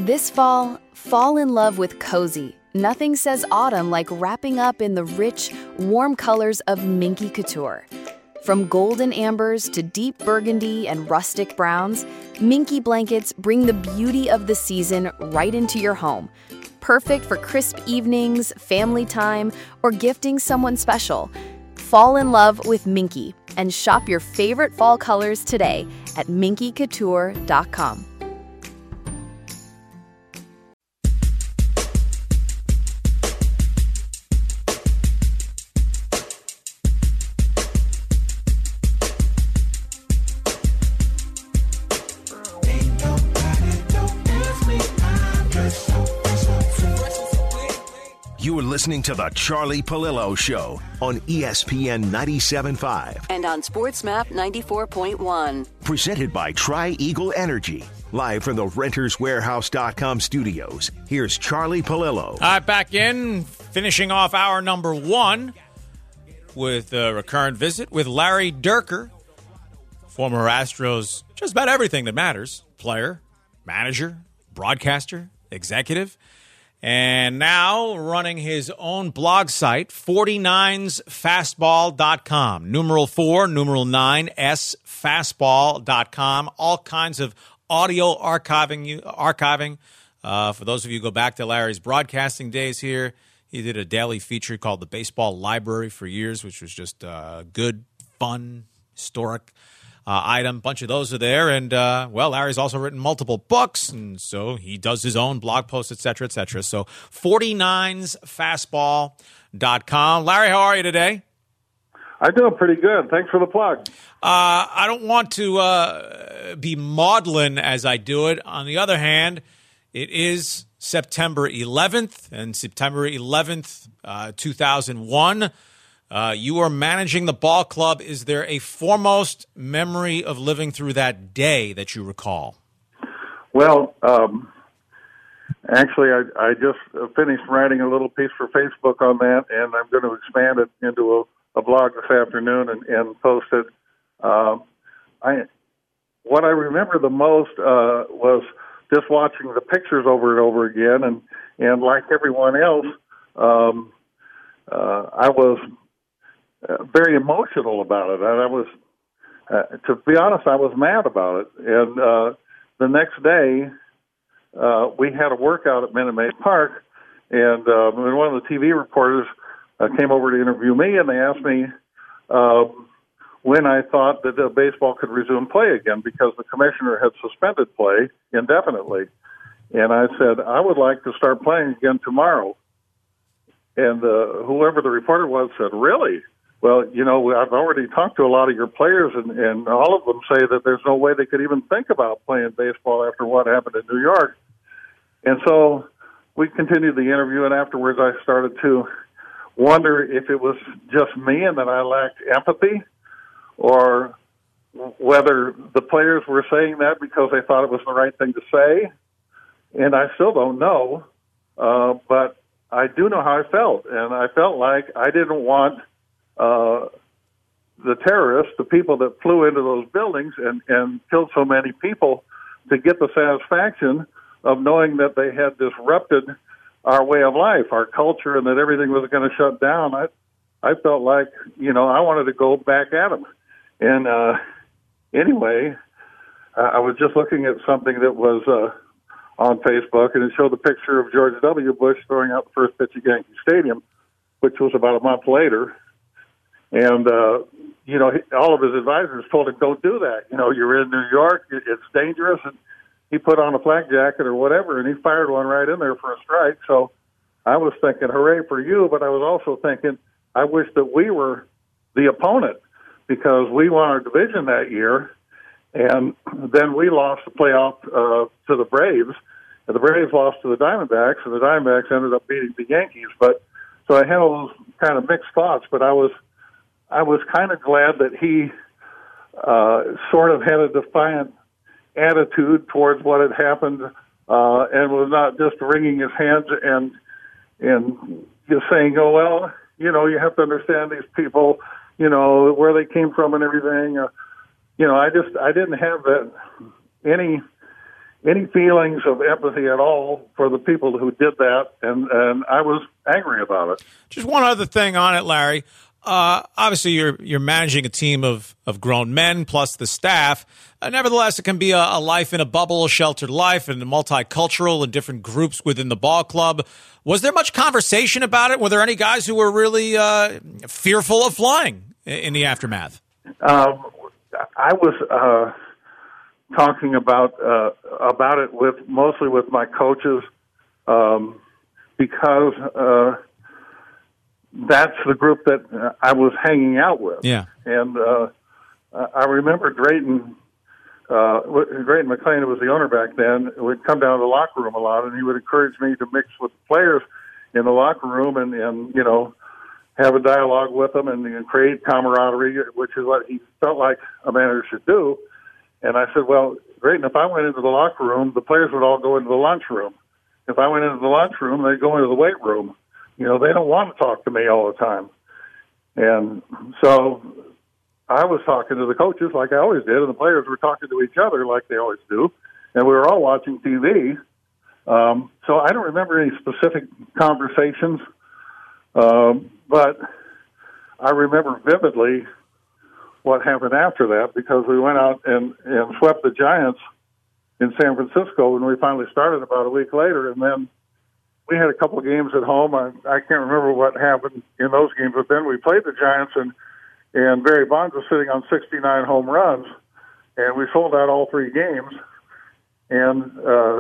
This fall in love with cozy. Nothing says autumn like wrapping up in the rich, warm colors of Minky Couture. From golden ambers to deep burgundy and rustic browns, Minky blankets bring the beauty of the season right into your home. Perfect for crisp evenings, family time, or gifting someone special. Fall in love with Minky and shop your favorite fall colors today at minkycouture.com. You are listening to The Charlie Palillo Show on ESPN 97.5 and on SportsMap 94.1. Presented by Tri-Eagle Energy. Live from the RentersWarehouse.com studios, here's Charlie Palillo. All right, back in, finishing off hour number one with a recurrent visit with Larry Dierker, former Astros, just about everything that matters. Player, manager, broadcaster, executive. And now running his own blog site, 49sfastball.com. Numeral 4, numeral 9, sfastball.com. All kinds of audio archiving. For those of you who go back to Larry's broadcasting days here, he did a daily feature called The Baseball Library for years, which was just good, fun, historic item. Bunch of those are there. And, Larry's also written multiple books, and so he does his own blog posts, et cetera, et cetera. So 49sfastball.com. Larry, how are you today? I'm doing pretty good. Thanks for the plug. I don't want to be maudlin as I do it. On the other hand, it is September 11th, and September 11th, 2001. You are managing the ball club. Is there a foremost memory of living through that day that you recall? Well, actually, I just finished writing a little piece for Facebook on that, and I'm going to expand it into a blog this afternoon and post it. What I remember the most was just watching the pictures over and over again, and like everyone else, I was very emotional about it. And I was, to be honest, I was mad about it. And the next day, we had a workout at Minute Maid Park, and one of the TV reporters came over to interview me, and they asked me when I thought that baseball could resume play again, because the commissioner had suspended play indefinitely. And I said, I would like to start playing again tomorrow. And whoever the reporter was said, really? Well, I've already talked to a lot of your players, and all of them say that there's no way they could even think about playing baseball after what happened in New York. And so we continued the interview, and afterwards I started to wonder if it was just me and that I lacked empathy, or whether the players were saying that because they thought it was the right thing to say. And I still don't know, but I do know how I felt, and I felt like I didn't want the terrorists, the people that flew into those buildings and killed so many people, to get the satisfaction of knowing that they had disrupted our way of life, our culture, and that everything was going to shut down. I felt like, I wanted to go back at them. And anyway, I was just looking at something that was on Facebook, and it showed the picture of George W. Bush throwing out the first pitch at Yankee Stadium, which was about a month later. And, all of his advisors told him, don't do that. You're in New York, it's dangerous. And he put on a flak jacket or whatever, and he fired one right in there for a strike. So I was thinking, hooray for you, but I was also thinking, I wish that we were the opponent, because we won our division that year, and then we lost the playoff to the Braves, and the Braves lost to the Diamondbacks, and the Diamondbacks ended up beating the Yankees. But so I had all those kind of mixed thoughts, but I was kind of glad that he sort of had a defiant attitude towards what had happened, and was not just wringing his hands and just saying, oh, well, you have to understand these people, where they came from and everything. I didn't have that any any feelings of empathy at all for the people who did that, and I was angry about it. Just one other thing on it, Larry. Obviously, you're managing a team of grown men plus the staff. Nevertheless, it can be a life in a bubble, a sheltered life, and multicultural and different groups within the ball club. Was there much conversation about it? Were there any guys who were really fearful of flying in the aftermath? I was talking about it mostly with my coaches because that's the group that I was hanging out with. Yeah, and I remember Drayton McLean, who was the owner back then, would come down to the locker room a lot, and he would encourage me to mix with the players in the locker room and have a dialogue with them and create camaraderie, which is what he felt like a manager should do. And I said, well, Drayton, if I went into the locker room, the players would all go into the lunchroom. If I went into the lunchroom, they'd go into the weight room. They don't want to talk to me all the time. And so I was talking to the coaches like I always did, and the players were talking to each other like they always do, and we were all watching TV. So I don't remember any specific conversations, but I remember vividly what happened after that, because we went out and swept the Giants in San Francisco when we finally started about a week later, and then we had a couple of games at home. I can't remember what happened in those games, but then we played the Giants, and Barry Bonds was sitting on 69 home runs, and we sold out all 3 games. And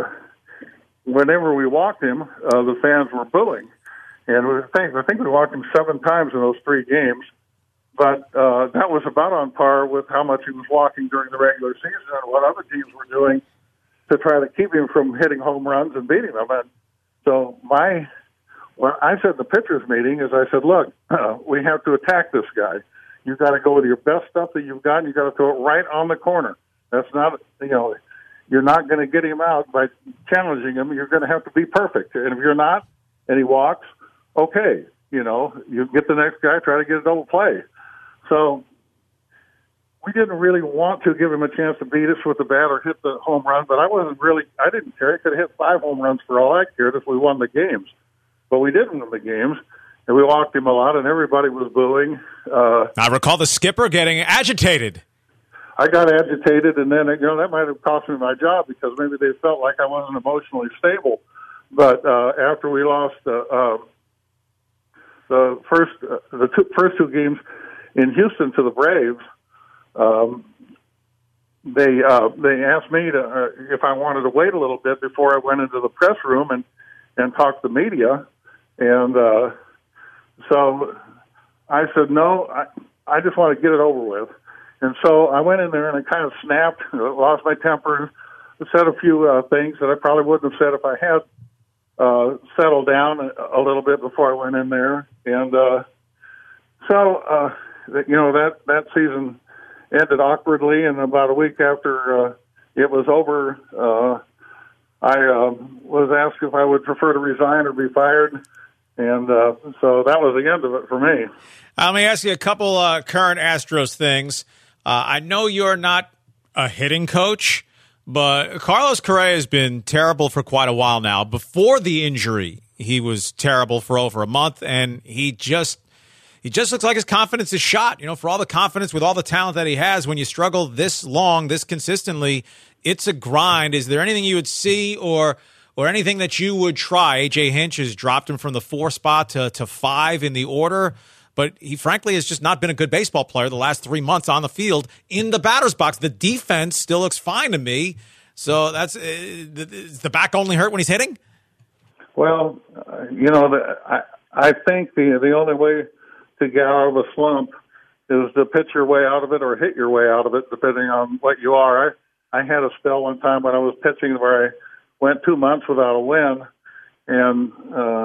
whenever we walked him, the fans were booing. And I think we walked him 7 times in those 3 games, but that was about on par with how much he was walking during the regular season and what other teams were doing to try to keep him from hitting home runs and beating them. And so what I said in the pitchers meeting is, I said, look, we have to attack this guy. You've got to go with your best stuff that you've got, and you've got to throw it right on the corner. That's not, you're not going to get him out by challenging him. You're going to have to be perfect. And if you're not, and he walks, okay, you get the next guy, try to get a double play. So we didn't really want to give him a chance to beat us with the bat or hit the home run, but I didn't care. He could have hit 5 home runs for all I cared if we won the games. But we didn't win the games, and we walked him a lot, and everybody was booing. I recall the skipper getting agitated. I got agitated, and then that might have cost me my job, because maybe they felt like I wasn't emotionally stable. But after we lost the first 2 games in Houston to the Braves, they asked me if I wanted to wait a little bit before I went into the press room and talk to the media, and so I said no. I just want to get it over with. And so I went in there and I kind of snapped, lost my temper, said a few things that I probably wouldn't have said if I had settled down a little bit before I went in there. And that season ended awkwardly, and about a week after it was over, I was asked if I would prefer to resign or be fired. And so that was the end of it for me. Let me ask you a couple current Astros things. I know you're not a hitting coach, but Carlos Correa has been terrible for quite a while now. Before the injury, he was terrible for over a month, and he just looks like his confidence is shot. For all the confidence with all the talent that he has, when you struggle this long, this consistently, it's a grind. Is there anything you would see or anything that you would try? A.J. Hinch has dropped him from the 4 spot to 5 in the order, but he frankly has just not been a good baseball player the last 3 months on the field in the batter's box. The defense still looks fine to me. So that's is the back only hurt when he's hitting? Well, I think the only way to get out of a slump is to pitch your way out of it or hit your way out of it, depending on what you are. I had a spell one time when I was pitching where I went 2 months without a win, and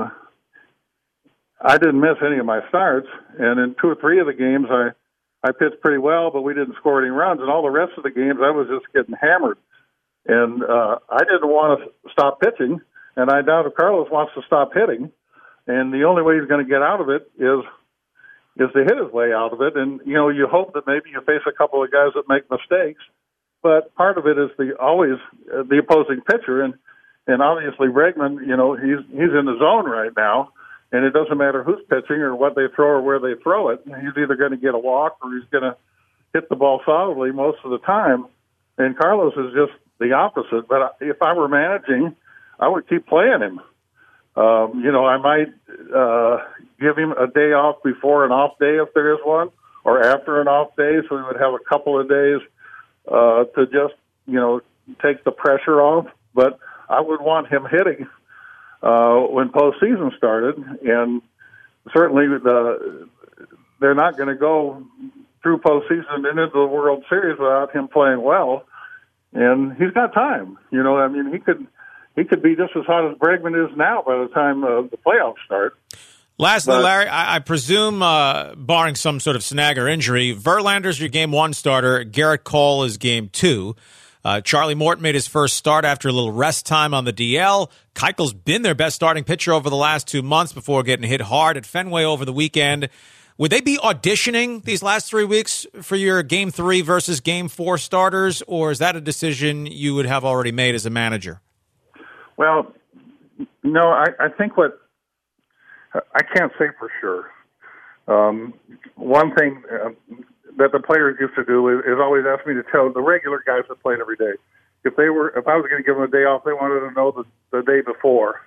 I didn't miss any of my starts. And in 2 or 3 of the games, I pitched pretty well, but we didn't score any runs. And all the rest of the games, I was just getting hammered. And I didn't want to stop pitching, and I doubt if Carlos wants to stop hitting. And the only way he's going to get out of it is to hit his way out of it. And, you hope that maybe you face a couple of guys that make mistakes but part of it is always the opposing pitcher, and obviously Bregman, he's in the zone right now, and it doesn't matter who's pitching or what they throw or where they throw it. He's either going to get a walk or he's going to hit the ball solidly most of the time. And Carlos is just the opposite. But if I were managing, I would keep playing him. I might give him a day off before an off day if there is one, or after an off day, so he would have a couple of days to just, take the pressure off. But I would want him hitting when postseason started, and certainly they're not going to go through postseason and into the World Series without him playing well. And he's got time. He could be just as hot as Bregman is now by the time the playoffs start. Lastly, Larry, I presume, barring some sort of snag or injury, Verlander's your Game 1 starter. Garrett Cole is Game 2. Charlie Morton made his first start after a little rest time on the DL. Keuchel's been their best starting pitcher over the last 2 months before getting hit hard at Fenway over the weekend. Would they be auditioning these last 3 weeks for your Game 3 versus Game 4 starters, or is that a decision you would have already made as a manager? Well, no, I think I can't say for sure. One thing that the players used to do is always ask me to tell the regular guys that played every day. If I was going to give them a day off, they wanted to know the day before.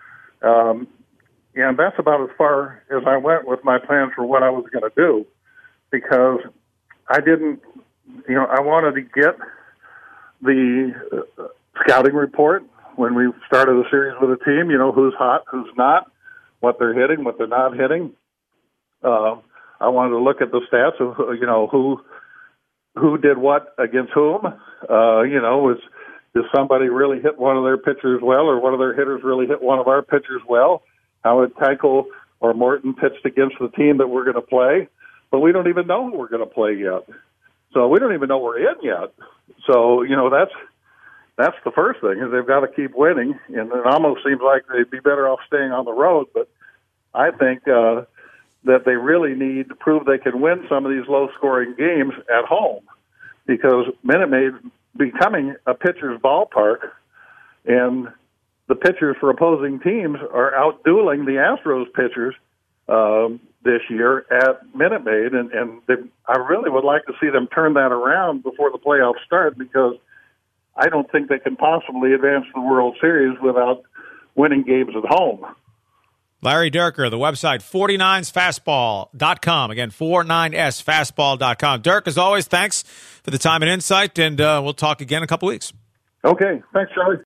And that's about as far as I went with my plans for what I was going to do, because I didn't, I wanted to get the scouting report when we started the series with a team, who's hot, who's not, what they're hitting, what they're not hitting. I wanted to look at the stats of, who did what against whom. Does somebody really hit one of their pitchers well, or one of their hitters really hit one of our pitchers well? How had Keuchel or Morton pitched against the team that we're going to play? But we don't even know who we're going to play yet. So we don't even know we're in yet. So, that's the first thing, is they've got to keep winning. And it almost seems like they'd be better off staying on the road. But I think that they really need to prove they can win some of these low-scoring games at home, because Minute Maid becoming a pitcher's ballpark, and the pitchers for opposing teams are outdueling the Astros pitchers this year at Minute Maid, and I really would like to see them turn that around before the playoffs start, because I don't think they can possibly advance the World Series without winning games at home. Larry Dierker, the website 49ersfastball.com. Again, 49ersfastball.com. Dirk, as always, thanks for the time and insight, and we'll talk again in a couple weeks. Okay. Thanks, Charlie.